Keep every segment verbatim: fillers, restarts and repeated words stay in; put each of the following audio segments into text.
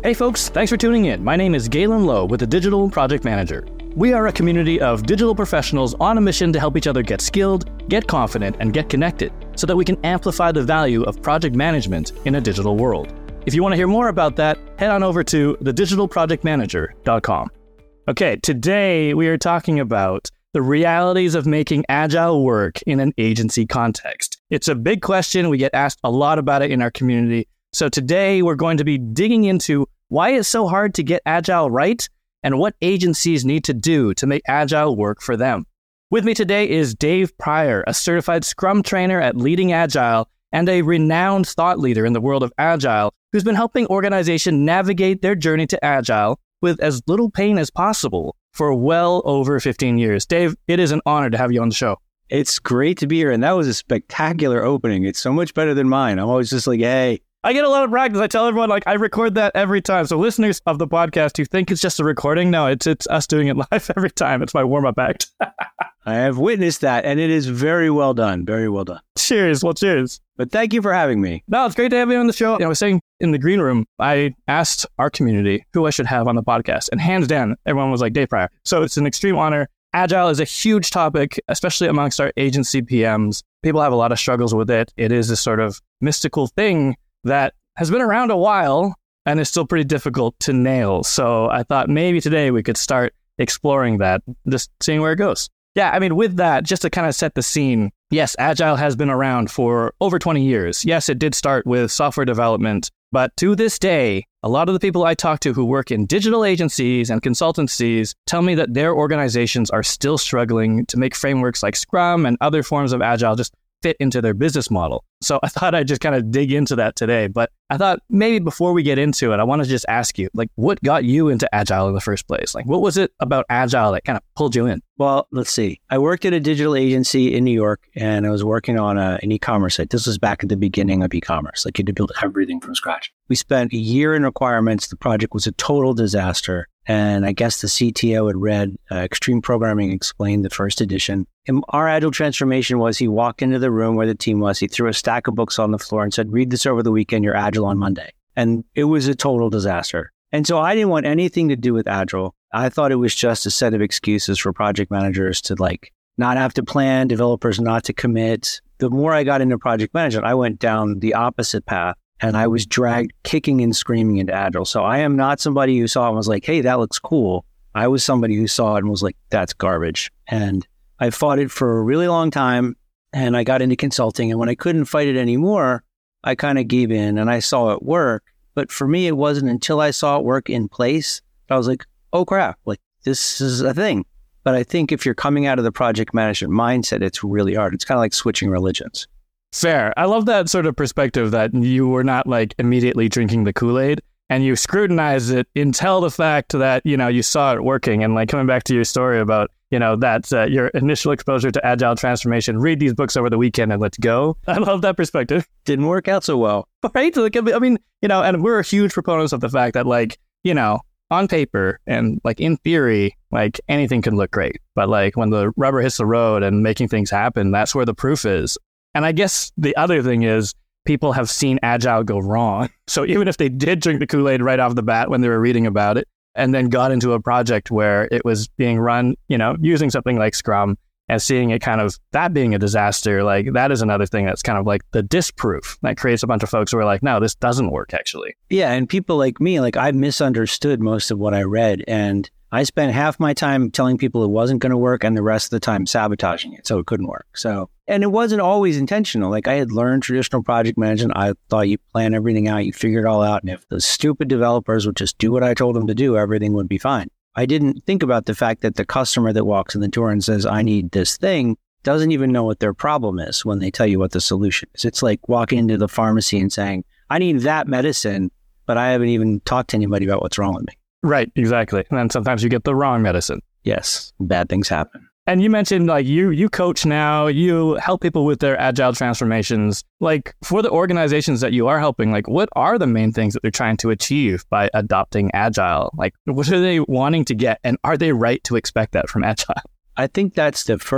Hey folks, thanks for tuning in. My name is Galen Lowe with the Digital Project Manager. We are a community of digital professionals on a mission to help each other get skilled, get confident, and get connected so that we can amplify the value of project management in a digital world. If you want to hear more about that, head on over to the digital project manager dot com. Okay, today we are talking about the realities of making agile work in an agency context. It's a big question. We get asked a lot about it in our community. So today we're going to be digging into why it's so hard to get agile right and what agencies need to do to make agile work for them. With me today is Dave Pryor, a certified Scrum trainer at Leading Agile and a renowned thought leader in the world of agile, who's been helping organizations navigate their journey to agile with as little pain as possible for well over fifteen years. Dave, it is an honor to have you on the show. It's great to be here. And that was a spectacular opening. It's so much better than mine. I'm always just like, hey. I get a lot of practice. I tell everyone, like, I record that every time. So listeners of the podcast who think it's just a recording, no, it's it's us doing it live every time. It's my warm-up act. I have witnessed that, and it is very well done. Very well done. Cheers. Well, cheers. But thank you for having me. No, it's great to have you on the show. You know, I was saying in the green room, I asked our community who I should have on the podcast. And hands down, everyone was like, Dave Pryor. So it's an extreme honor. Agile is a huge topic, especially amongst our agency P Ms. People have a lot of struggles with it. It is this sort of mystical thing that has been around a while and is still pretty difficult to nail. So I thought maybe today we could start exploring that, just seeing where it goes. Yeah, I mean, with that, just to kind of set the scene, yes, Agile has been around for over twenty years. Yes, it did start with software development, but to this day, a lot of the people I talk to who work in digital agencies and consultancies tell me that their organizations are still struggling to make frameworks like Scrum and other forms of Agile just fit into their business model. So I thought I'd just kind of dig into that today. But I thought maybe before we get into it, I want to just ask you, like, what got you into Agile in the first place? Like, what was it about Agile that kind of pulled you in? Well, let's see. I worked at a digital agency in New York, and I was working on a, an e-commerce site. This was back at the beginning of e-commerce. Like, you had to build everything from scratch. We spent a year in requirements. The project was a total disaster. And I guess the C T O had read uh, Extreme Programming Explained, the first edition. And our agile transformation was he walked into the room where the team was. He threw a stack of books on the floor and said, read this over the weekend. You're agile on Monday. And it was a total disaster. And so I didn't want anything to do with agile. I thought it was just a set of excuses for project managers to like not have to plan, developers not to commit. The more I got into project management, I went down the opposite path. And I was dragged kicking and screaming into Agile. So I am not somebody who saw it and was like, hey, that looks cool. I was somebody who saw it and was like, that's garbage. And I fought it for a really long time. And I got into consulting. And when I couldn't fight it anymore, I kind of gave in and I saw it work. But for me, it wasn't until I saw it work in place that I was like, oh, crap, like this is a thing. But I think if you're coming out of the project management mindset, it's really hard. It's kind of like switching religions. Fair. I love that sort of perspective that you were not like immediately drinking the Kool-Aid and you scrutinized it until the fact that, you know, you saw it working. And like coming back to your story about, you know, that uh, your initial exposure to agile transformation, read these books over the weekend and let's go. I love that perspective. Didn't work out so well. Right? Like, I mean, you know, and we're huge proponents of the fact that like, you know, on paper and like in theory, like anything can look great. But like when the rubber hits the road and making things happen, that's where the proof is. And I guess the other thing is people have seen Agile go wrong. So even if they did drink the Kool-Aid right off the bat when they were reading about it and then got into a project where it was being run, you know, using something like Scrum and seeing it kind of, that being a disaster, like that is another thing that's kind of like the disproof that creates a bunch of folks who are like, no, this doesn't work actually. Yeah. And people like me, like I misunderstood most of what I read. And I spent half my time telling people it wasn't going to work and the rest of the time sabotaging it so it couldn't work. So, and it wasn't always intentional. Like I had learned traditional project management. I thought you plan everything out, you figure it all out. And if the stupid developers would just do what I told them to do, everything would be fine. I didn't think about the fact that the customer that walks in the door and says, I need this thing, doesn't even know what their problem is when they tell you what the solution is. It's like walking into the pharmacy and saying, I need that medicine, but I haven't even talked to anybody about what's wrong with me. Right, exactly. And then sometimes you get the wrong medicine. Yes, bad things happen. And you mentioned like you you coach now, you help people with their agile transformations. Like for the organizations that you are helping, like what are the main things that they're trying to achieve by adopting agile? Like what are they wanting to get and are they right to expect that from agile? I think that's the first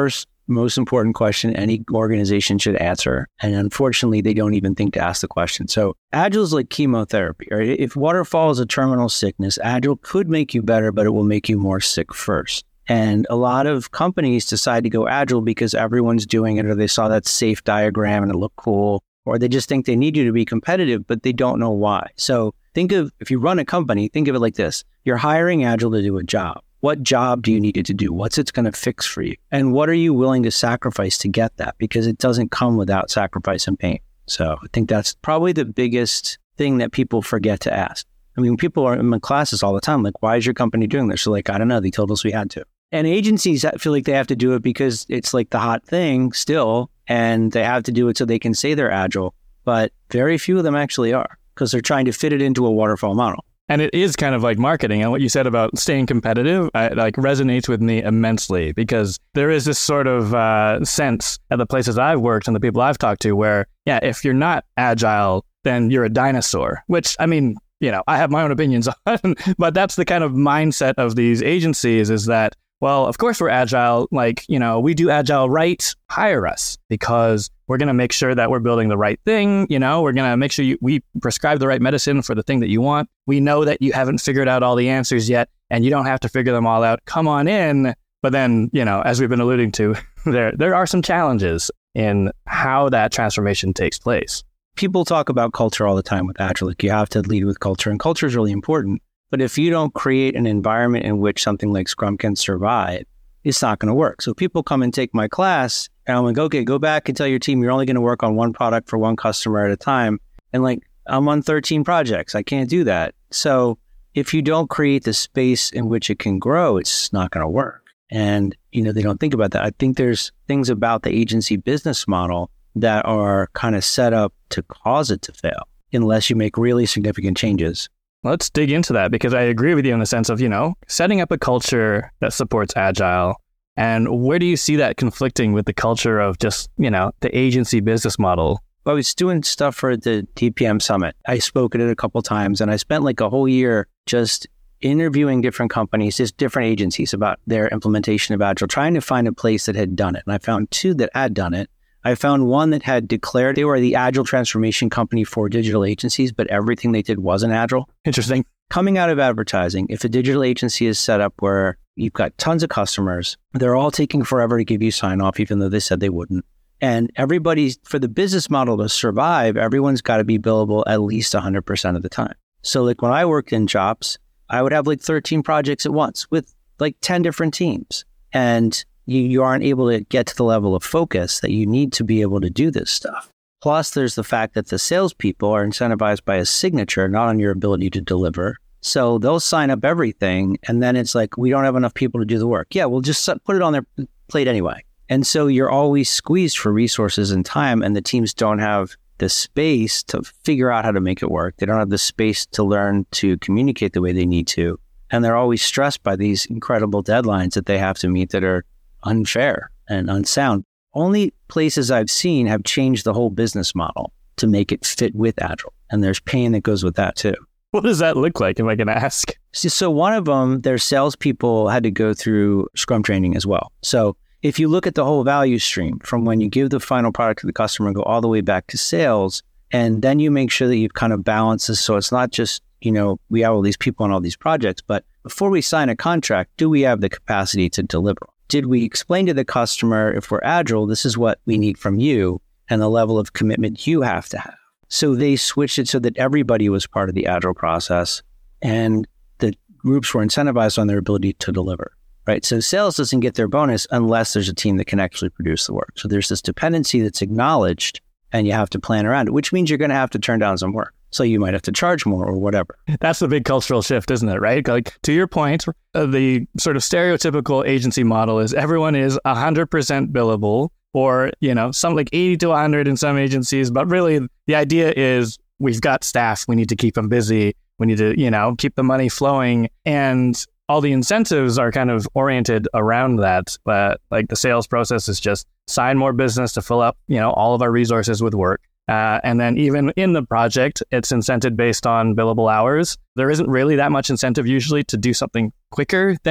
most important question any organization should answer. And unfortunately, they don't even think to ask the question. So Agile is like chemotherapy, right? If waterfall is a terminal sickness, Agile could make you better, but it will make you more sick first. And a lot of companies decide to go Agile because everyone's doing it, or they saw that safe diagram and it looked cool, or they just think they need you to be competitive, but they don't know why. So think of, if you run a company, think of it like this. You're hiring Agile to do a job. What job do you need it to do? What's it going to fix for you? And what are you willing to sacrifice to get that? Because it doesn't come without sacrifice and pain. So I think that's probably the biggest thing that people forget to ask. I mean, people are in my classes all the time, like, why is your company doing this? So like, I don't know. They told us we had to. And agencies feel like they have to do it because it's like the hot thing still, and they have to do it so they can say they're Agile. But very few of them actually are, because they're trying to fit it into a waterfall model. And it is kind of like marketing. And what you said about staying competitive, I, like resonates with me immensely, because there is this sort of uh, sense at the places I've worked and the people I've talked to where, yeah, if you're not Agile, then you're a dinosaur, which, I mean, you know, I have my own opinions on, but that's the kind of mindset of these agencies, is that, well, of course we're Agile, like, you know, we do Agile right, hire us, because we're going to make sure that we're building the right thing. You know, we're going to make sure you, we prescribe the right medicine for the thing that you want. We know that you haven't figured out all the answers yet, and you don't have to figure them all out. Come on in. But then, you know, as we've been alluding to, there there are some challenges in how that transformation takes place. People talk about culture all the time with Agile. Like, you have to lead with culture, and culture is really important. But if you don't create an environment in which something like Scrum can survive, it's not going to work. So people come and take my class, and I'm like, okay, go back and tell your team you're only going to work on one product for one customer at a time. And like, I'm on thirteen projects. I can't do that. So if you don't create the space in which it can grow, it's not going to work. And, you know, they don't think about that. I think there's things about the agency business model that are kind of set up to cause it to fail, unless you make really significant changes. Let's dig into that, because I agree with you in the sense of, you know, setting up a culture that supports Agile. And where do you see that conflicting with the culture of just, you know, the agency business model? I was doing stuff for the D P M Summit. I spoke at it a couple times, and I spent like a whole year just interviewing different companies, just different agencies, about their implementation of Agile, trying to find a place that had done it. And I found two that had done it. I found one that had declared they were the Agile transformation company for digital agencies, but everything they did wasn't Agile. Interesting. Coming out of advertising, if a digital agency is set up where you've got tons of customers, they're all taking forever to give you sign off, even though they said they wouldn't. And everybody's, for the business model to survive, everyone's got to be billable at least one hundred percent of the time. So like when I worked in Chops, I would have like thirteen projects at once with like ten different teams. And You, you aren't able to get to the level of focus that you need to be able to do this stuff. Plus, there's the fact that the salespeople are incentivized by a signature, not on your ability to deliver. So they'll sign up everything, and then it's like, we don't have enough people to do the work. Yeah, we'll just put it on their plate anyway. And so you're always squeezed for resources and time, and the teams don't have the space to figure out how to make it work. They don't have the space to learn to communicate the way they need to. And they're always stressed by these incredible deadlines that they have to meet that are unfair and unsound. Only places I've seen have changed the whole business model to make it fit with Agile. And there's pain that goes with that too. What does that look like, if I can ask? So one of them, their salespeople had to go through Scrum training as well. So if you look at the whole value stream from when you give the final product to the customer, go all the way back to sales, and then you make sure that you've kind of balanced this. So it's not just, you know, we have all these people on all these projects, but before we sign a contract, do we have the capacity to deliver? Did we explain to the customer, if we're Agile, this is what we need from you and the level of commitment you have to have? So they switched it so that everybody was part of the Agile process, and the groups were incentivized on their ability to deliver, right? So sales doesn't get their bonus unless there's a team that can actually produce the work. So there's this dependency that's acknowledged, and you have to plan around it, which means you're going to have to turn down some work. So you might have to charge more or whatever. That's the big cultural shift, isn't it? Right? Like, to your point, uh, the sort of stereotypical agency model is everyone is one hundred percent billable, or, you know, some like eighty to one hundred in some agencies. But really, the idea is we've got staff. We need to keep them busy. We need to, you know, keep the money flowing. And all the incentives are kind of oriented around that. But like the sales process is just sign more business to fill up, you know, all of our resources with work. Uh, and then even in the project, it's incented based on billable hours. There isn't really that much incentive usually to do something quicker than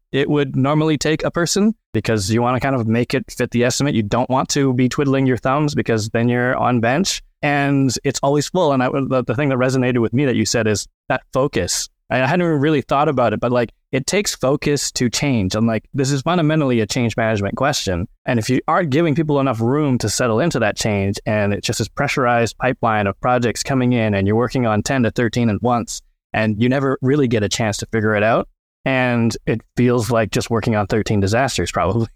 it would normally take a person because you want to kind of make it fit the estimate. You don't want to be twiddling your thumbs because then you're on bench and it's always full. And I, the, the thing that resonated with me that you said is that focus. I hadn't even really thought about it, but like it takes focus to change. And like, this is fundamentally a change management question. And if you aren't giving people enough room to settle into that change and it's just this pressurized pipeline of projects coming in and you're working on ten to thirteen at once and you never really get a chance to figure it out. And it feels like just working on thirteen disasters probably.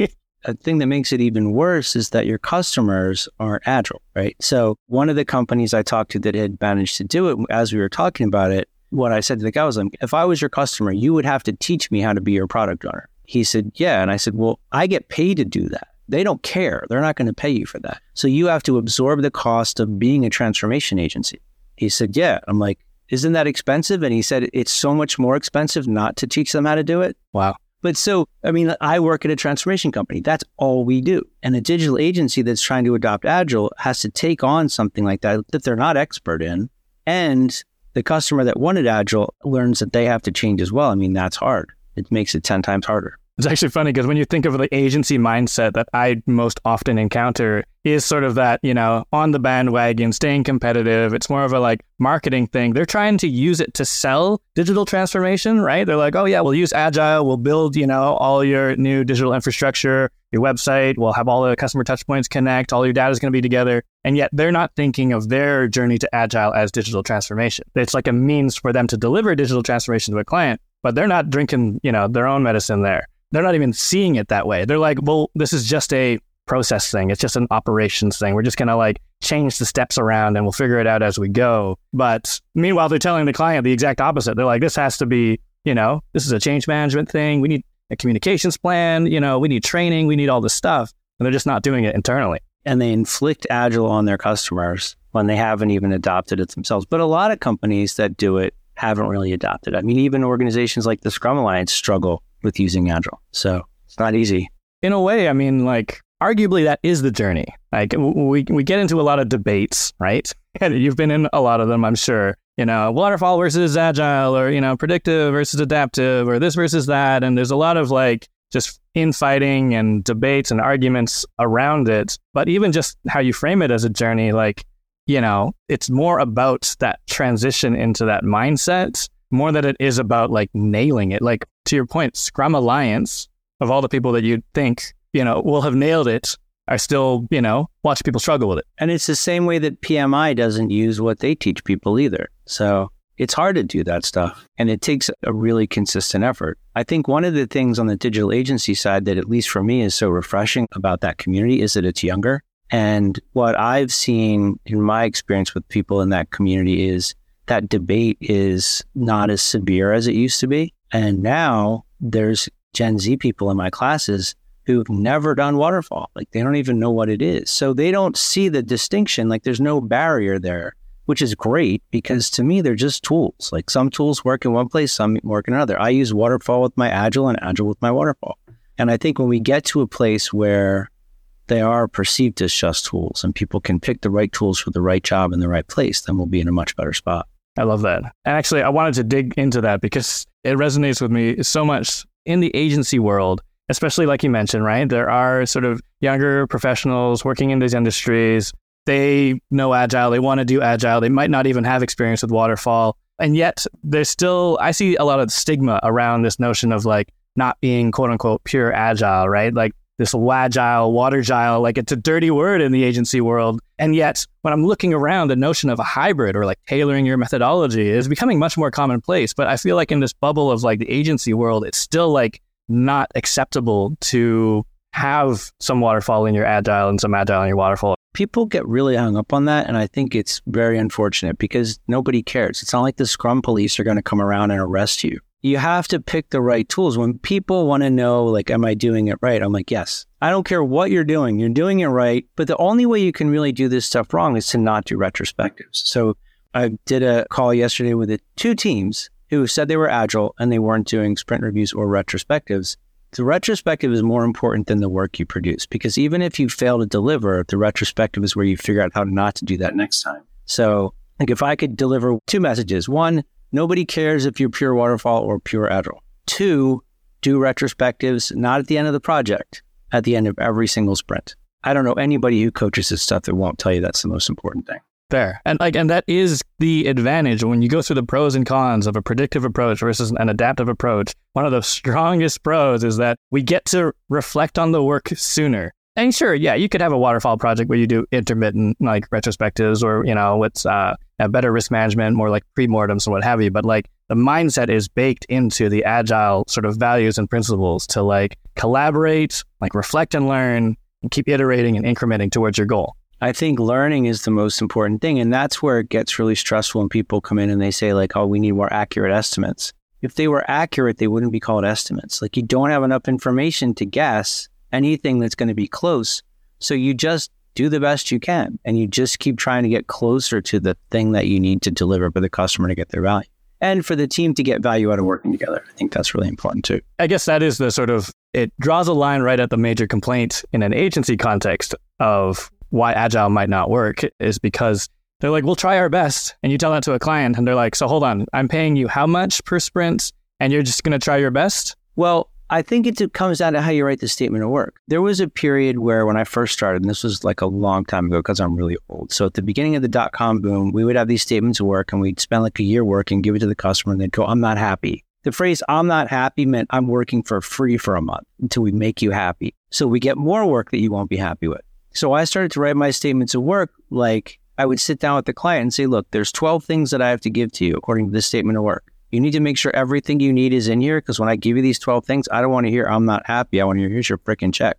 A thing that makes it even worse is that your customers aren't agile, right? So one of the companies I talked to that had managed to do it, as we were talking about it, what I said to the guy was, like, if I was your customer, you would have to teach me how to be your product owner. He said, yeah. And I said, well, I get paid to do that. They don't care. They're not going to pay you for that. So you have to absorb the cost of being a transformation agency. He said, yeah. I'm like, isn't that expensive? And he said, it's so much more expensive not to teach them how to do it. Wow. But so, I mean, I work at a transformation company. That's all we do. And a digital agency that's trying to adopt Agile has to take on something like that, that they're not expert in. And the customer that wanted Agile learns that they have to change as well. I mean, that's hard. It makes it ten times harder. It's actually funny because when you think of the agency mindset that I most often encounter is sort of that, you know, on the bandwagon, staying competitive. It's more of a like marketing thing. They're trying to use it to sell digital transformation, right? They're like, oh yeah, we'll use Agile. We'll build, you know, all your new digital infrastructure, your website. We'll have all the customer touch points connect. All your data is going to be together. And yet they're not thinking of their journey to Agile as digital transformation. It's like a means for them to deliver digital transformation to a client, but they're not drinking, you know, their own medicine there. They're not even seeing it that way. They're like, well, this is just a process thing. It's just an operations thing. We're just going to like change the steps around and we'll figure it out as we go. But meanwhile, they're telling the client the exact opposite. They're like, this has to be, you know, this is a change management thing. We need a communications plan. You know, we need training. We need all this stuff. And they're just not doing it internally. And they inflict Agile on their customers when they haven't even adopted it themselves. But a lot of companies that do it haven't really adopted it. I mean, even organizations like the Scrum Alliance struggle with using Agile. So it's not easy. In a way, I mean, like, arguably that is the journey. Like we we get into a lot of debates, right? And you've been in a lot of them, I'm sure. You know, waterfall versus agile, or, you know, predictive versus adaptive, or this versus that. And there's a lot of like just infighting and debates and arguments around it. But even just how you frame it as a journey, like, you know, it's more about that transition into that mindset more than it is about like nailing it. Like to your point, Scrum Alliance, of all the people that you'd think, you know, will have nailed it, are still, you know, watch people struggle with it. And it's the same way that P M I doesn't use what they teach people either. So it's hard to do that stuff. And it takes a really consistent effort. I think one of the things on the digital agency side that, at least for me, is so refreshing about that community is that it's younger. And what I've seen in my experience with people in that community is that debate is not as severe as it used to be. And now there's Gen Z people in my classes who've never done waterfall. Like they don't even know what it is. So they don't see the distinction. Like there's no barrier there, which is great because to me, they're just tools. Like some tools work in one place, some work in another. I use waterfall with my Agile and Agile with my waterfall. And I think when we get to a place where they are perceived as just tools and people can pick the right tools for the right job in the right place, then we'll be in a much better spot. I love that. And actually, I wanted to dig into that because it resonates with me so much in the agency world, especially like you mentioned, right? There are sort of younger professionals working in these industries. They know Agile. They want to do Agile. They might not even have experience with waterfall. And yet there's still, I see a lot of stigma around this notion of like not being quote unquote pure Agile, right? Like this wagile, watergile, like it's a dirty word in the agency world. And yet when I'm looking around, the notion of a hybrid or like tailoring your methodology is becoming much more commonplace. But I feel like in this bubble of like the agency world, it's still like not acceptable to have some waterfall in your Agile and some Agile in your waterfall. People get really hung up on that. And I think it's very unfortunate because nobody cares. It's not like the Scrum police are going to come around and arrest you. You have to pick the right tools. When people want to know, like, am I doing it right? I'm like, yes. I don't care what you're doing. You're doing it right. But the only way you can really do this stuff wrong is to not do retrospectives. So I did a call yesterday with the two teams who said they were Agile and they weren't doing sprint reviews or retrospectives. The retrospective is more important than the work you produce, because even if you fail to deliver, the retrospective is where you figure out how not to do that next time. So like if I could deliver two messages, one, nobody cares if you're pure waterfall or pure Agile. Two, do retrospectives, not at the end of the project, at the end of every single sprint. I don't know anybody who coaches this stuff that won't tell you that's the most important thing. Fair. And like, and that is the advantage when you go through the pros and cons of a predictive approach versus an adaptive approach. One of the strongest pros is that we get to reflect on the work sooner. And sure, yeah, you could have a waterfall project where you do intermittent like retrospectives or, you know, what's uh, a better risk management, more like pre-mortems and what have you. But like the mindset is baked into the agile sort of values and principles to like collaborate, like reflect and learn and keep iterating and incrementing towards your goal. I think learning is the most important thing. And that's where it gets really stressful when people come in and they say like, oh, we need more accurate estimates. If they were accurate, they wouldn't be called estimates. Like you don't have enough information to guess anything that's going to be close. So you just do the best you can and you just keep trying to get closer to the thing that you need to deliver for the customer to get their value and for the team to get value out of working together. I think that's really important too. I guess that is the sort of, it draws a line right at the major complaint in an agency context of why agile might not work is because they're like, we'll try our best. And you tell that to a client and they're like, so hold on, I'm paying you how much per sprint and you're just going to try your best? Well, I think it comes down to how you write the statement of work. There was a period where when I first started, and this was like a long time ago because I'm really old. So at the beginning of the dot-com boom, we would have these statements of work and we'd spend like a year working, give it to the customer and they'd go, I'm not happy. The phrase, I'm not happy meant I'm working for free for a month until we make you happy. So we get more work that you won't be happy with. So I started to write my statements of work like I would sit down with the client and say, look, there's twelve things that I have to give to you according to this statement of work. You need to make sure everything you need is in here because when I give you these twelve things, I don't want to hear I'm not happy. I want to hear here's your frickin' check.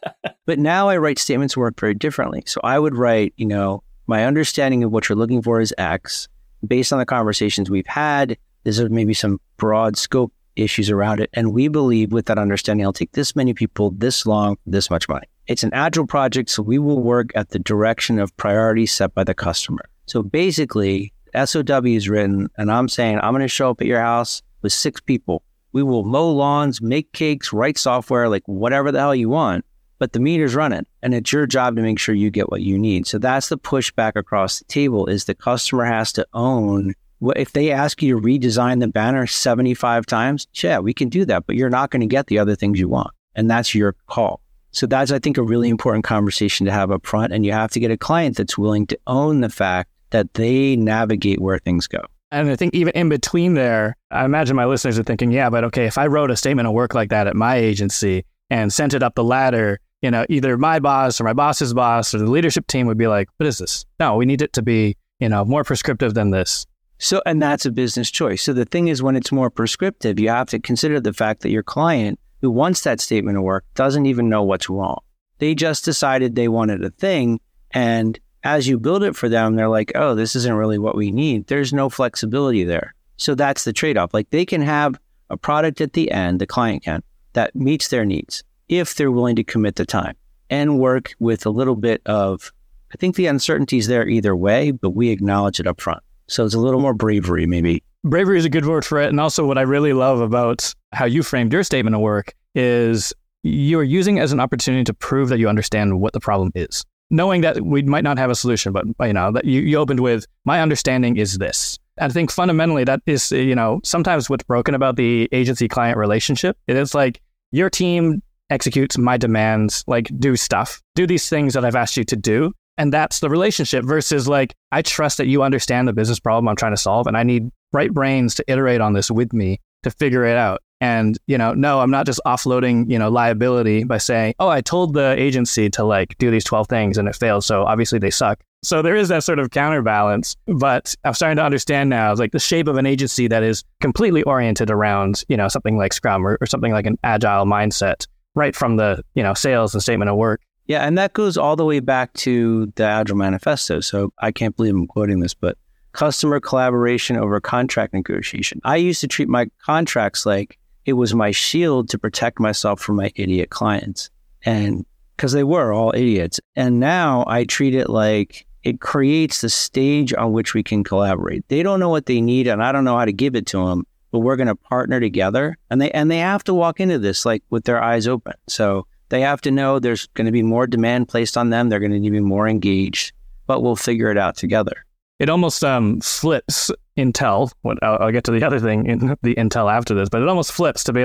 But now I write statements of work very differently. So I would write, you know, my understanding of what you're looking for is X. Based on the conversations we've had, there's maybe some broad scope issues around it. And we believe with that understanding, I'll take this many people, this long, this much money. It's an agile project, so we will work at the direction of priorities set by the customer. So basically, S O W is written, and I'm saying, I'm going to show up at your house with six people. We will mow lawns, make cakes, write software, like whatever the hell you want, but the meter's running, and it's your job to make sure you get what you need. So that's the pushback across the table is the customer has to own. If they ask you to redesign the banner seventy-five times, yeah, we can do that, but you're not going to get the other things you want, and that's your call. So that's, I think, a really important conversation to have up front. And you have to get a client that's willing to own the fact that they navigate where things go. And I think even in between there, I imagine my listeners are thinking, yeah, but okay, if I wrote a statement of work like that at my agency and sent it up the ladder, you know, either my boss or my boss's boss or the leadership team would be like, what is this? No, we need it to be, you know, more prescriptive than this. So, and that's a business choice. So the thing is, when it's more prescriptive, you have to consider the fact that your client who wants that statement of work doesn't even know what's wrong. They just decided they wanted a thing. And as you build it for them, they're like, oh, this isn't really what we need. There's no flexibility there. So that's the trade-off. Like they can have a product at the end, the client can, that meets their needs if they're willing to commit the time and work with a little bit of, I think the uncertainty is there either way, but we acknowledge it up front. So it's a little more bravery, maybe. Bravery is a good word for it. And also what I really love about how you framed your statement of work is you're using it as an opportunity to prove that you understand what the problem is. Knowing that we might not have a solution, but you know, that you, you opened with, my understanding is this. I think fundamentally that is, you know, sometimes what's broken about the agency-client relationship. It's like your team executes my demands, like do stuff, do these things that I've asked you to do. And that's the relationship versus like, I trust that you understand the business problem I'm trying to solve and I need bright brains to iterate on this with me to figure it out. And, you know, no, I'm not just offloading, you know, liability by saying, oh, I told the agency to like do these twelve things and it failed. So obviously they suck. So there is that sort of counterbalance. But I'm starting to understand now, like the shape of an agency that is completely oriented around, you know, something like Scrum or, or something like an agile mindset right from the, you know, sales and statement of work. Yeah. And that goes all the way back to the Agile Manifesto. So I can't believe I'm quoting this, but customer collaboration over contract negotiation. I used to treat my contracts like it was my shield to protect myself from my idiot clients. And because they were all idiots. And now I treat it like it creates the stage on which we can collaborate. They don't know what they need and I don't know how to give it to them, but we're going to partner together. And they and they have to walk into this like with their eyes open. So they have to know there's going to be more demand placed on them. They're going to need to be more engaged, but we'll figure it out together. It almost um, flips Intel. What I'll, I'll get to the other thing in the Intel after this, but it almost flips to be like,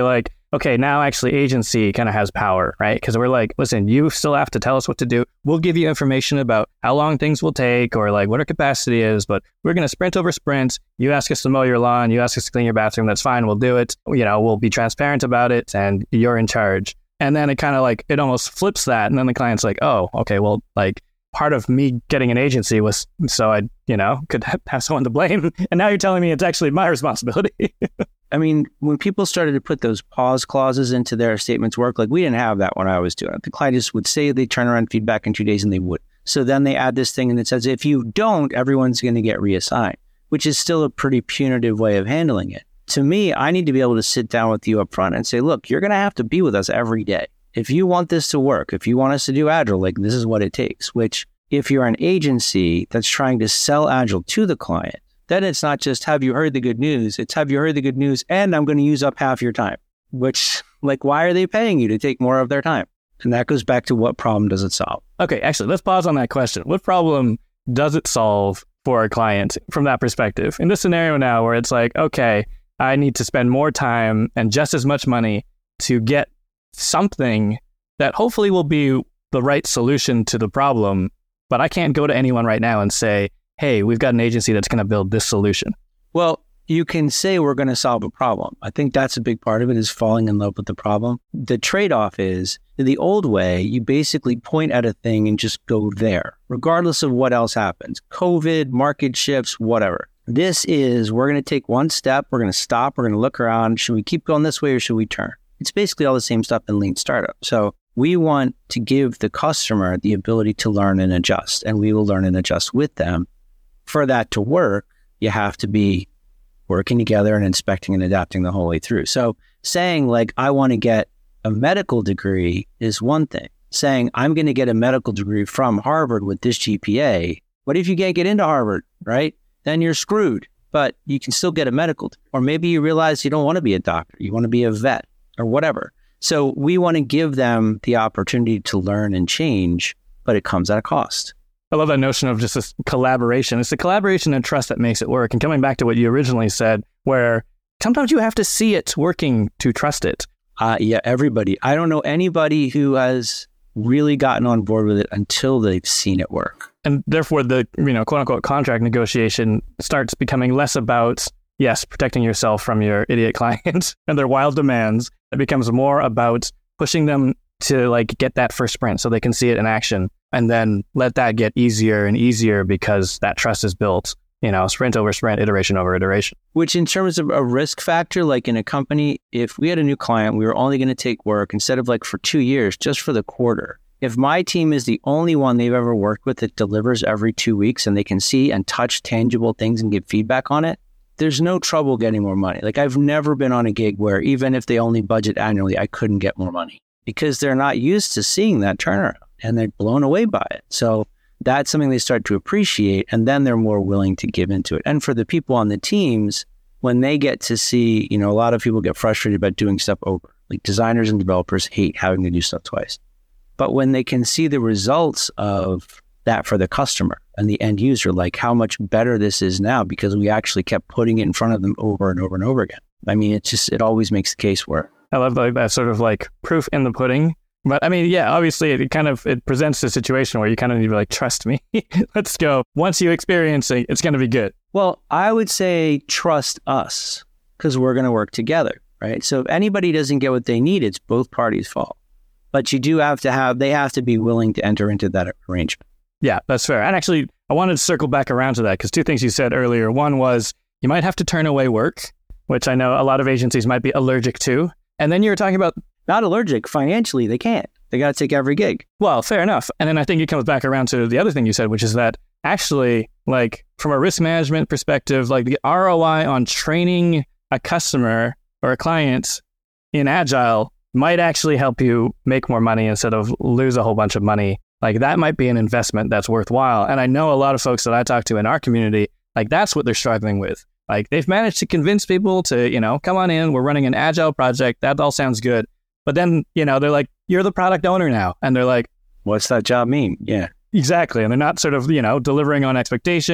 okay, now actually agency kind of has power, right? Because we're like, listen, you still have to tell us what to do. We'll give you information about how long things will take or like what our capacity is, but we're going to sprint over sprints. You ask us to mow your lawn, you ask us to clean your bathroom, that's fine, we'll do it. You know, we'll be transparent about it and you're in charge. And then it kind of like, it almost flips that. And then the client's like, oh, okay, well, like part of me getting an agency was so I, you know, could have someone to blame. And now you're telling me it's actually my responsibility. I mean, when people started to put those pause clauses into their statements of work, like we didn't have that when I was doing it. The client just would say they turn around feedback in two days and they would. So then they add this thing and it says, if you don't, everyone's going to get reassigned, which is still a pretty punitive way of handling it. To me, I need to be able to sit down with you up front and say, look, you're going to have to be with us every day. If you want this to work, if you want us to do Agile, like this is what it takes, which if you're an agency that's trying to sell Agile to the client, then it's not just, have you heard the good news? It's, have you heard the good news? And I'm going to use up half your time, which, like, why are they paying you to take more of their time? And that goes back to what problem does it solve? Okay, actually, let's pause on that question. What problem does it solve for a client from that perspective? In this scenario now where it's like, okay, I need to spend more time and just as much money to get something that hopefully will be the right solution to the problem, but I can't go to anyone right now and say, hey, we've got an agency that's going to build this solution. Well, you can say we're going to solve a problem. I think that's a big part of it, is falling in love with the problem. The trade-off is, in the old way, you basically point at a thing and just go there, regardless of what else happens. COVID, market shifts, whatever. This is, we're going to take one step, we're going to stop, we're going to look around. Should we keep going this way or should we turn? It's basically all the same stuff in Lean Startup. So we want to give the customer the ability to learn and adjust, and we will learn and adjust with them. For that to work, you have to be working together and inspecting and adapting the whole way through. So saying like, I want to get a medical degree is one thing. Saying I'm going to get a medical degree from Harvard with this G P A. What if you can't get into Harvard, right? Then you're screwed, but you can still get a medical. Or maybe you realize you don't want to be a doctor. You want to be a vet or whatever. So we want to give them the opportunity to learn and change, but it comes at a cost. I love that notion of just this collaboration. It's the collaboration and trust that makes it work. And coming back to what you originally said, where sometimes you have to see it working to trust it. Uh, yeah, everybody. I don't know anybody who has really gotten on board with it until they've seen it work. And therefore, the you know quote unquote contract negotiation starts becoming less about, yes, protecting yourself from your idiot clients and their wild demands. It becomes more about pushing them to like get that first sprint so they can see it in action. And then let that get easier and easier because that trust is built, you know, sprint over sprint, iteration over iteration. Which in terms of a risk factor, like in a company, if we had a new client, we were only going to take work instead of like for two years, just for the quarter. If my team is the only one they've ever worked with that delivers every two weeks and they can see and touch tangible things and give feedback on it, there's no trouble getting more money. Like I've never been on a gig where even if they only budget annually, I couldn't get more money because they're not used to seeing that turnaround. And they're blown away by it. So that's something they start to appreciate, and then they're more willing to give into it. And for the people on the teams, when they get to see, you know, a lot of people get frustrated about doing stuff over. Like designers and developers hate having to do stuff twice. But when they can see the results of that for the customer and the end user, like how much better this is now because we actually kept putting it in front of them over and over and over again. I mean, it's just, it always makes the case work. I love like that sort of like proof in the pudding. But I mean, yeah, obviously it kind of, it presents a situation where you kind of need to be like, trust me, let's go. Once you experience it, it's going to be good. Well, I would say trust us because we're going to work together, right? So if anybody doesn't get what they need, it's both parties' fault. But you do have to have, they have to be willing to enter into that arrangement. Yeah, that's fair. And actually, I wanted to circle back around to that because two things you said earlier. One was you might have to turn away work, which I know a lot of agencies might be allergic to. And then you were talking about not allergic. Financially, they can't. They got to take every gig. Well, fair enough. And then I think it comes back around to the other thing you said, which is that actually, like from a risk management perspective, like the R O I on training a customer or a client in Agile might actually help you make more money instead of lose a whole bunch of money. Like that might be an investment that's worthwhile. And I know a lot of folks that I talk to in our community, like that's what they're struggling with. Like they've managed to convince people to, you know, come on in, we're running an Agile project. That all sounds good. But then, you know, they're like, you're the product owner now. And they're like, what's that job mean? Yeah, exactly. And they're not sort of, you know, delivering on expectations.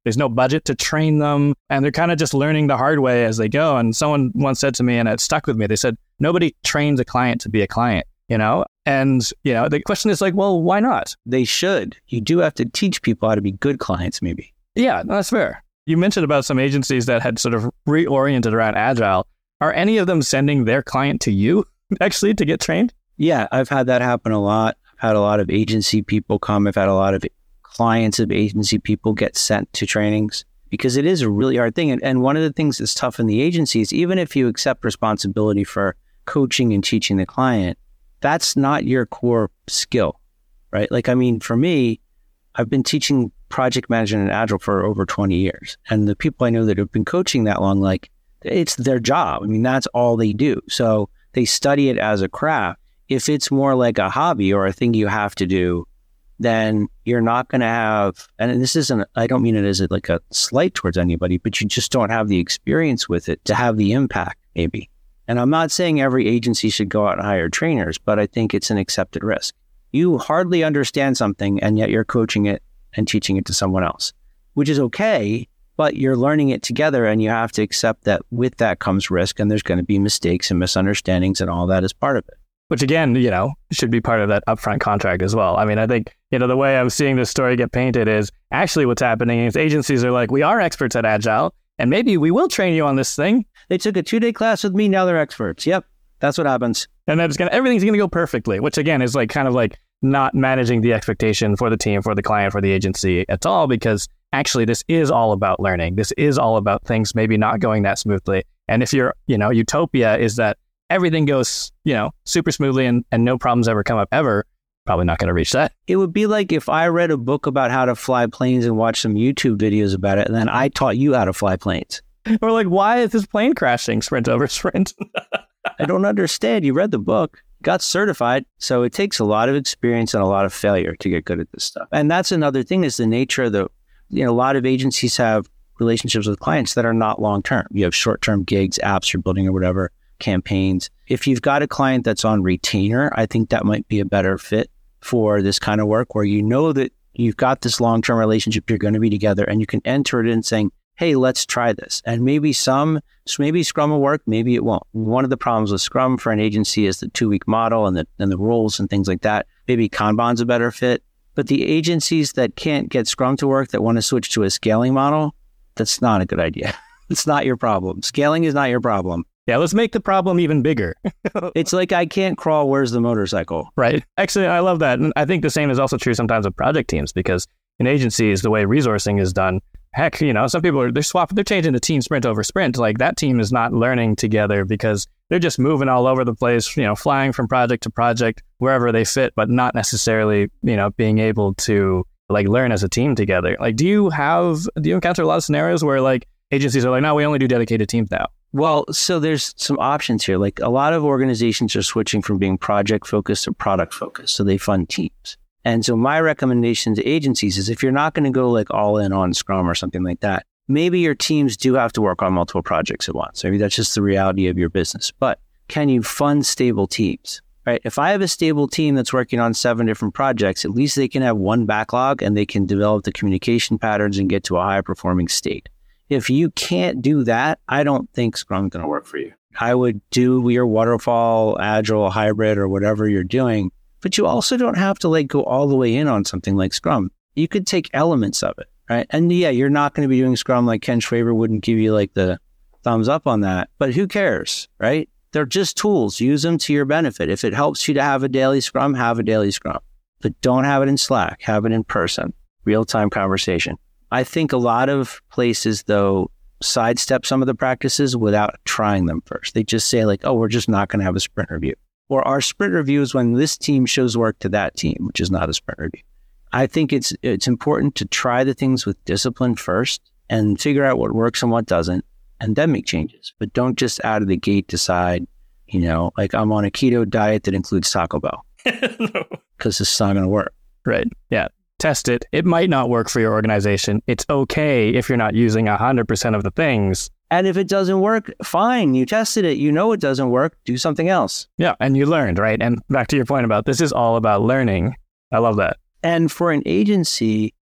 There's no budget to train them. And they're kind of just learning the hard way as they go. And someone once said to me, and it stuck with me, they said, nobody trains a client to be a client, you know? And, you know, the question is like, well, why not? They should. You do have to teach people how to be good clients, maybe. Yeah, no, that's fair. You mentioned about some agencies that had sort of reoriented around Agile. Are any of them sending their client to you actually to get trained? Yeah, I've had that happen a lot. I've had a lot of agency people come. I've had a lot of clients of agency people get sent to trainings because it is a really hard thing. And, and one of the things that's tough in the agency is even if you accept responsibility for coaching and teaching the client, that's not your core skill, right? Like, I mean, for me, I've been teaching project management and Agile for over twenty years. And the people I know that have been coaching that long, like, it's their job. I mean, that's all they do. So they study it as a craft. If it's more like a hobby or a thing you have to do, then you're not going to have, and this isn't, I don't mean it as like a slight towards anybody, but you just don't have the experience with it to have the impact, maybe. And I'm not saying every agency should go out and hire trainers, but I think it's an accepted risk. You hardly understand something, and yet you're coaching it and teaching it to someone else, which is okay, but you're learning it together, and you have to accept that with that comes risk, and there's going to be mistakes and misunderstandings, and all that is part of it. Which again, you know, should be part of that upfront contract as well. I mean, I think, you know, the way I'm seeing this story get painted is actually what's happening is agencies are like, we are experts at Agile, and maybe we will train you on this thing. They took a two-day class with me, now they're experts. Yep, that's what happens. And then it's gonna, everything's going to go perfectly, which again is like kind of like not managing the expectation for the team, for the client, for the agency at all, because actually this is all about learning. This is all about things maybe not going that smoothly. And if you're, you know, utopia is that everything goes, you know, super smoothly and, and no problems ever come up ever, probably not going to reach that. It would be like if I read a book about how to fly planes and watched some YouTube videos about it, and then I taught you how to fly planes. Or like, why is this plane crashing sprint over sprint? I don't understand. You read the book, got certified. So it takes a lot of experience and a lot of failure to get good at this stuff. And that's another thing is the nature of the, you know, a lot of agencies have relationships with clients that are not long-term. You have short-term gigs, apps you're building or whatever, campaigns. If you've got a client that's on retainer, I think that might be a better fit for this kind of work where you know that you've got this long-term relationship, you're going to be together, and you can enter it in saying, hey, let's try this. And maybe some, so maybe Scrum will work, maybe it won't. One of the problems with Scrum for an agency is the two-week model and the, and the rules and things like that. Maybe Kanban's a better fit. But the agencies that can't get Scrum to work, that want to switch to a scaling model, that's not a good idea. It's not your problem. Scaling is not your problem. Yeah, let's make the problem even bigger. It's like, I can't crawl, where's the motorcycle? Right. Actually, I love that. And I think the same is also true sometimes with project teams, because in agencies, the way resourcing is done, heck, you know, some people are, they're swapping, they're changing the team sprint over sprint. Like that team is not learning together because they're just moving all over the place, you know, flying from project to project, wherever they fit, but not necessarily, you know, being able to like learn as a team together. Like, do you have, do you encounter a lot of scenarios where like agencies are like, no, we only do dedicated teams now? Well, so there's some options here. Like a lot of organizations are switching from being project focused to product focused. So they fund teams. And so my recommendation to agencies is if you're not going to go like all in on Scrum or something like that, maybe your teams do have to work on multiple projects at once. Maybe that's just the reality of your business. But can you fund stable teams? Right? If I have a stable team that's working on seven different projects, at least they can have one backlog and they can develop the communication patterns and get to a high performing state. If you can't do that, I don't think Scrum's going to work for you. I would do your waterfall, agile, hybrid, or whatever you're doing, but you also don't have to like go all the way in on something like Scrum. You could take elements of it, right? And yeah, you're not going to be doing Scrum like Ken Schwaber wouldn't give you like the thumbs up on that, but who cares, right? They're just tools. Use them to your benefit. If it helps you to have a daily Scrum, have a daily Scrum, but don't have it in Slack. Have it in person, real-time conversation. I think a lot of places, though, sidestep some of the practices without trying them first. They just say like, oh, we're just not going to have a sprint review. Or our sprint review is when this team shows work to that team, which is not a sprint review. I think it's it's important to try the things with discipline first and figure out what works and what doesn't, and then make changes. But don't just out of the gate decide, you know, like I'm on a keto diet that includes Taco Bell. No. Because this is not going to work. Right. Yeah. Test it. It might not work for your organization. It's okay if you're not using one hundred percent of the things. And if it doesn't work, fine. You tested it. You know it doesn't work. Do something else. Yeah. And you learned, right? And back to your point about this is all about learning. I love that. And for an agency,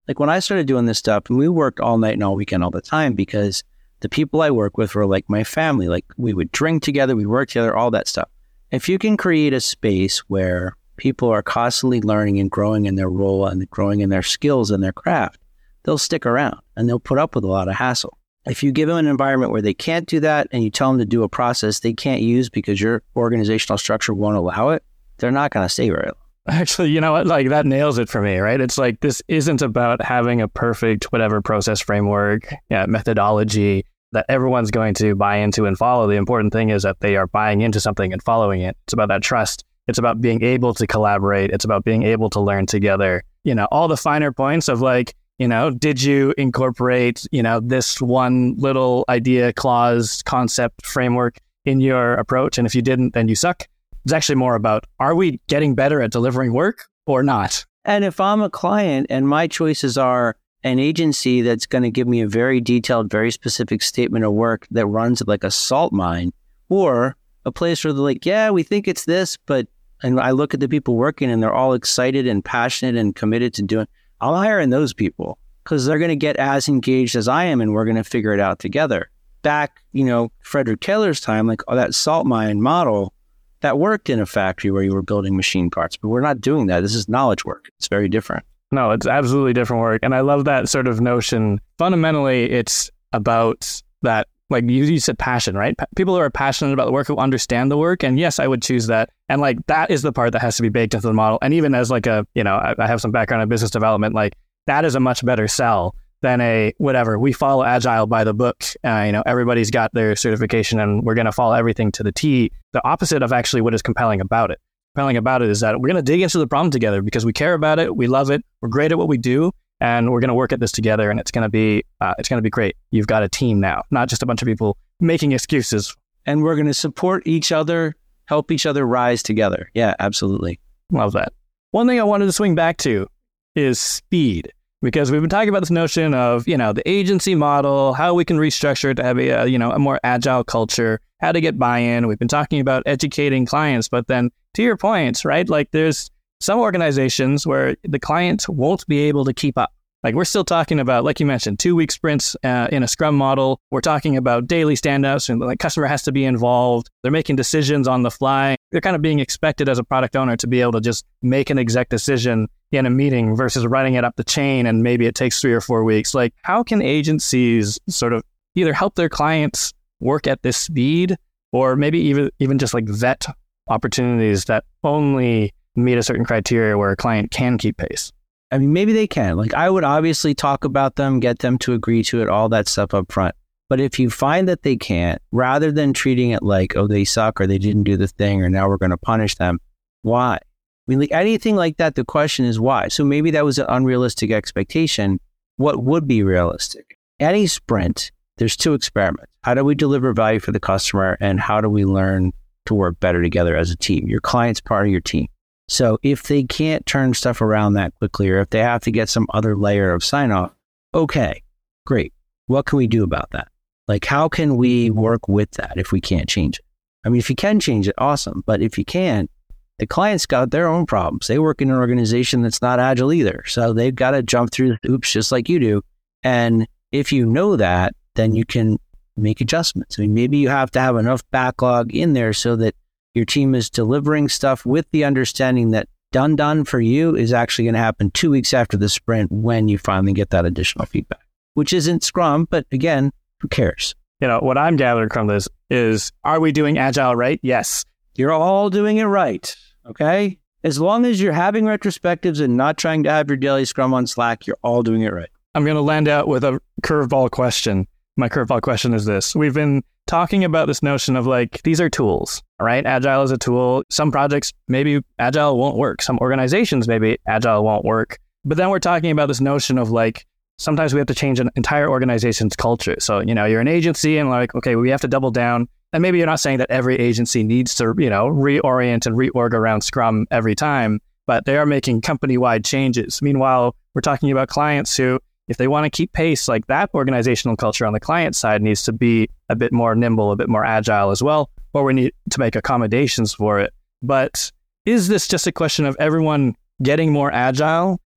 Like when I started doing this stuff, and we worked all night and all weekend all the time because the people I work with were like my family. Like we would drink together, we work together, all that stuff. If you can create a space where people are constantly learning and growing in their role and growing in their skills and their craft, they'll stick around and they'll put up with a lot of hassle. If you give them an environment where they can't do that and you tell them to do a process they can't use because your organizational structure won't allow it, they're not going to stay very long. Actually, you know what? Like that nails it for me, right? It's like, this isn't about having a perfect whatever process framework, yeah, methodology that everyone's going to buy into and follow. The important thing is that they are buying into something and following it. It's about that trust. It's about being able to collaborate. It's about being able to learn together. You know, all the finer points of like, you know, did you incorporate, you know, this one little idea, clause, concept, framework in your approach? And if you didn't, then you suck. It's actually more about, are we getting better at delivering work or not? And if I'm a client and my choices are an agency that's going to give me a very detailed, very specific statement of work that runs like a salt mine, or a place where they're like, yeah, we think it's this, but, and I look at the people working and they're all excited and passionate and committed to doing, I'm hiring those people because they're going to get as engaged as I am and we're going to figure it out together. Back, you know, Frederick Taylor's time, like oh, that salt mine model, that worked in a factory where you were building machine parts, but we're not doing that. This is knowledge work. It's very different. No, it's absolutely different work. And I love that sort of notion. Fundamentally, it's about that, like you, you said, passion, right? P- people who are passionate about the work, who understand the work. And yes, I would choose that. And like, that is the part that has to be baked into the model. And even as like a, you know, I, I have some background in business development, like that is a much better sell than a whatever. We follow Agile by the book. Uh, you know, everybody's got their certification and we're going to follow everything to the T. The opposite of actually what is compelling about it. Compelling about it is that we're going to dig into the problem together because we care about it. We love it. We're great at what we do. And we're going to work at this together. And it's going to be, uh, it's going to be great. You've got a team now, not just a bunch of people making excuses. And we're going to support each other, help each other rise together. Yeah, absolutely. Love that. One thing I wanted to swing back to is speed. Because we've been talking about this notion of, you know, the agency model, how we can restructure it to have a, you know, a more agile culture, how to get buy-in. We've been talking about educating clients, but then to your points, right? Like there's some organizations where the clients won't be able to keep up. Like we're still talking about, like you mentioned, two-week sprints uh, in a Scrum model. We're talking about daily stand-ups and like customer has to be involved. They're making decisions on the fly. They're kind of being expected as a product owner to be able to just make an exec decision in a meeting versus running it up the chain and maybe it takes three or four weeks. Like how can agencies sort of either help their clients work at this speed or maybe even, even just like vet opportunities that only meet a certain criteria where a client can keep pace? I mean, maybe they can. Like I would obviously talk about them, get them to agree to it, all that stuff up front. But if you find that they can't, rather than treating it like, oh, they suck or they didn't do the thing or now we're going to punish them, why? I mean, like anything like that, the question is why. So maybe that was an unrealistic expectation. What would be realistic? Any sprint, there's two experiments. How do we deliver value for the customer and how do we learn to work better together as a team? Your client's part of your team. So if they can't turn stuff around that quickly or if they have to get some other layer of sign off, okay, great. What can we do about that? Like, how can we work with that if we can't change it? I mean, if you can change it, awesome. But if you can't, the client's got their own problems. They work in an organization that's not agile either. So they've got to jump through the hoops just like you do. And if you know that, then you can make adjustments. I mean, maybe you have to have enough backlog in there so that your team is delivering stuff with the understanding that done done for you is actually going to happen two weeks after the sprint when you finally get that additional feedback, which isn't Scrum, but again, who cares? You know, what I'm gathering from this is, are we doing Agile right? Yes. You're all doing it right, okay? As long as you're having retrospectives and not trying to have your daily Scrum on Slack, you're all doing it right. I'm going to land out with a curveball question. My curveball question is this. We've been talking about this notion of like, these are tools, right? Agile is a tool. Some projects, maybe Agile won't work. Some organizations, maybe Agile won't work. But then we're talking about this notion of like, sometimes we have to change an entire organization's culture. So, you know, you're an agency and like, okay, we have to double down. And maybe you're not saying that every agency needs to, you know, reorient and reorg around Scrum every time, but they are making company-wide changes. Meanwhile, we're talking about clients who, if they want to keep pace, like that organizational culture on the client side needs to be a bit more nimble, a bit more agile as well, or we need to make accommodations for it. But is this just a question of everyone getting more agile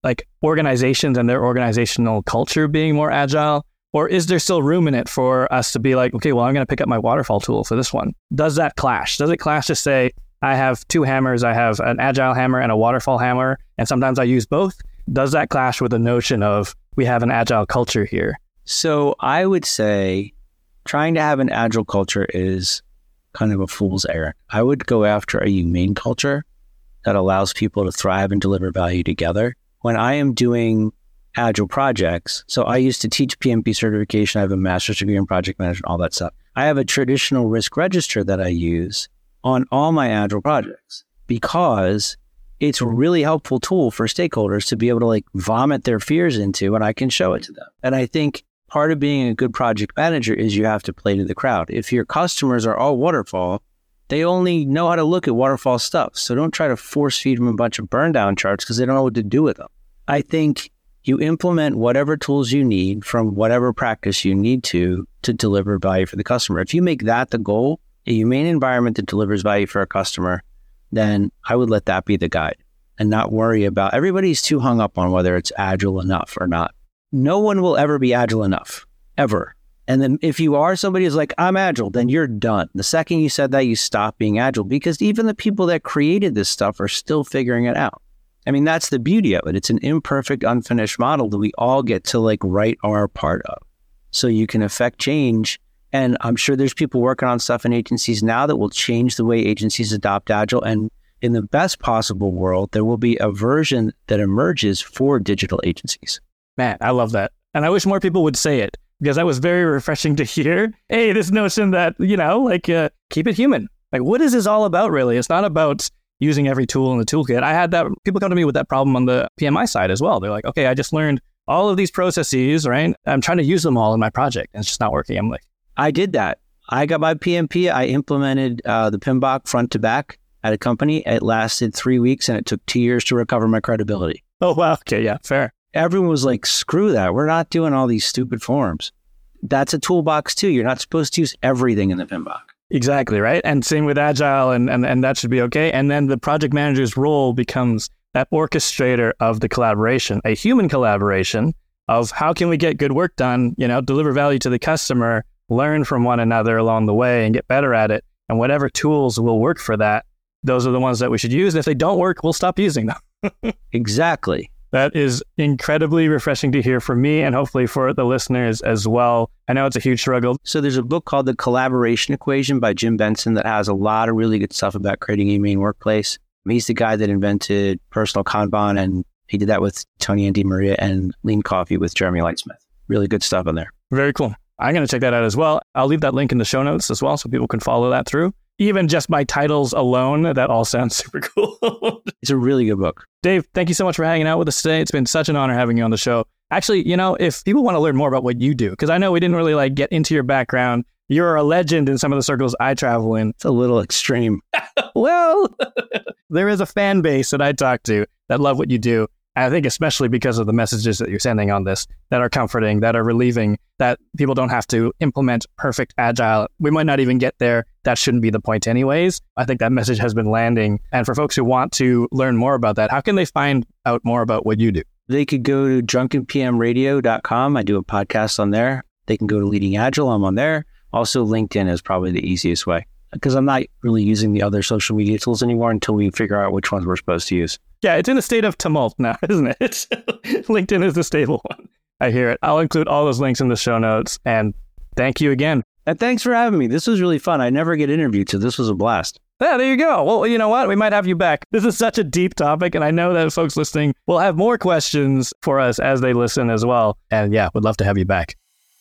like organizations and their organizational culture being more agile? Or is there still room in it for us to be like, okay, well, I'm going to pick up my waterfall tool for this one? Does that clash? Does it clash to say, I have two hammers, I have an agile hammer and a waterfall hammer, and sometimes I use both? Does that clash with the notion of we have an agile culture here? So I would say trying to have an agile culture is kind of a fool's errand. I would go after a humane culture that allows people to thrive and deliver value together. When I am doing agile projects, so I used to teach P M P certification. I have a master's degree in project management, all that stuff. I have a traditional risk register that I use on all my agile projects because it's a really helpful tool for stakeholders to be able to like vomit their fears into, and I can show it to them. And I think part of being a good project manager is you have to play to the crowd. If your customers are all waterfall, they only know how to look at waterfall stuff. So don't try to force feed them a bunch of burn down charts because they don't know what to do with them. I think you implement whatever tools you need from whatever practice you need to, to deliver value for the customer. If you make that the goal, a humane environment that delivers value for a customer, then I would let that be the guide and not worry about, everybody's too hung up on whether it's agile enough or not. No one will ever be agile enough, ever. And then if you are somebody who's like, I'm agile, then you're done. The second you said that, you stop being agile because even the people that created this stuff are still figuring it out. I mean, that's the beauty of it. It's an imperfect, unfinished model that we all get to like write our part of. So you can affect change. And I'm sure there's people working on stuff in agencies now that will change the way agencies adopt agile. And in the best possible world, there will be a version that emerges for digital agencies. Man, I love that. And I wish more people would say it because that was very refreshing to hear. Hey, this notion that, you know, like uh, keep it human. Like, what is this all about, really? It's not about using every tool in the toolkit. I had that, people come to me with that problem on the P M I side as well. They're like, okay, I just learned all of these processes, right? I'm trying to use them all in my project and it's just not working. I'm like, I did that. I got my P M P. I implemented uh, the PMBOK front to back at a company. It lasted three weeks and it took two years to recover my credibility. Oh, wow. Okay. Yeah, fair. Everyone was like, screw that. We're not doing all these stupid forms. That's a toolbox too. You're not supposed to use everything in the PMBOK. Exactly, right? And same with Agile, and, and, and that should be okay. And then the project manager's role becomes that orchestrator of the collaboration, a human collaboration of how can we get good work done, you know, deliver value to the customer, learn from one another along the way and get better at it. And whatever tools will work for that, those are the ones that we should use. And if they don't work, we'll stop using them. Exactly. That is incredibly refreshing to hear for me and hopefully for the listeners as well. I know it's a huge struggle. So there's a book called The Collaboration Equation by Jim Benson that has a lot of really good stuff about creating a humane workplace. He's the guy that invented personal Kanban, and he did that with Tony and DiMaria, and Lean Coffee with Jeremy Lightsmith. Really good stuff in there. Very cool. I'm going to check that out as well. I'll leave that link in the show notes as well so people can follow that through. Even just my titles alone, that all sounds super cool. It's a really good book. Dave, thank you so much for hanging out with us today. It's been such an honor having you on the show. Actually, you know, if people want to learn more about what you do, because I know we didn't really like get into your background. You're a legend in some of the circles I travel in. It's a little extreme. Well, there is a fan base that I talk to that love what you do. And I think especially because of the messages that you're sending on this that are comforting, that are relieving, that people don't have to implement perfect agile. We might not even get there. That shouldn't be the point anyways. I think that message has been landing. And for folks who want to learn more about that, how can they find out more about what you do? They could go to drunken p m radio dot com. I do a podcast on there. They can go to Leading Agile. I'm on there. Also, LinkedIn is probably the easiest way because I'm not really using the other social media tools anymore until we figure out which ones we're supposed to use. Yeah, it's in a state of tumult now, isn't it? LinkedIn is the stable one. I hear it. I'll include all those links in the show notes. And thank you again. And thanks for having me. This was really fun. I never get interviewed, so this was a blast. Yeah, there you go. Well, you know what? We might have you back. This is such a deep topic, and I know that folks listening will have more questions for us as they listen as well. And yeah, would love to have you back.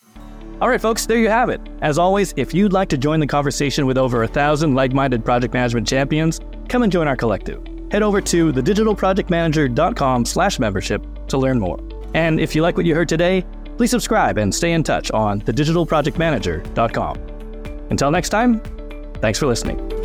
All right, folks, there you have it. As always, if you'd like to join the conversation with over a thousand like-minded project management champions, come and join our collective. Head over to the digital project manager dot com slash membership to learn more. And if you like what you heard today, please subscribe and stay in touch on the digital project manager dot com. Until next time, thanks for listening.